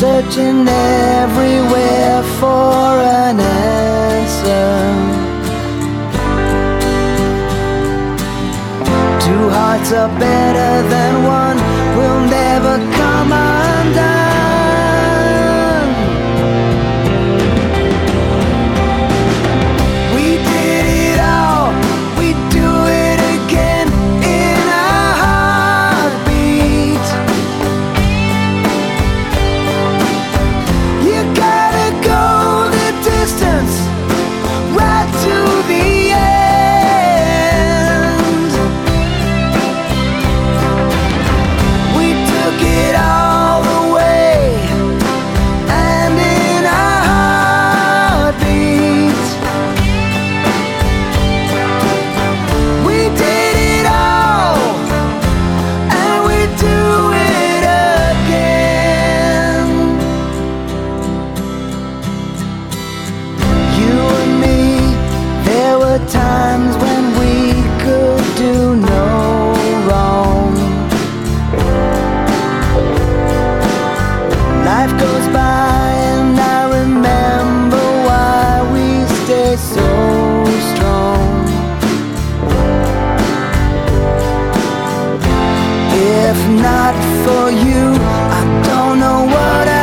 searching everywhere for an answer. Two hearts are better than one, will never come undone. We did it all, we do it again in a heartbeat. You gotta go the distance, right to the end. We took it all the way, and in a heartbeat. We did it all, and we do it again. You and me, there were times when we could do no wrong. Life goes by and I remember why we stay so strong. If not for you, I don't know what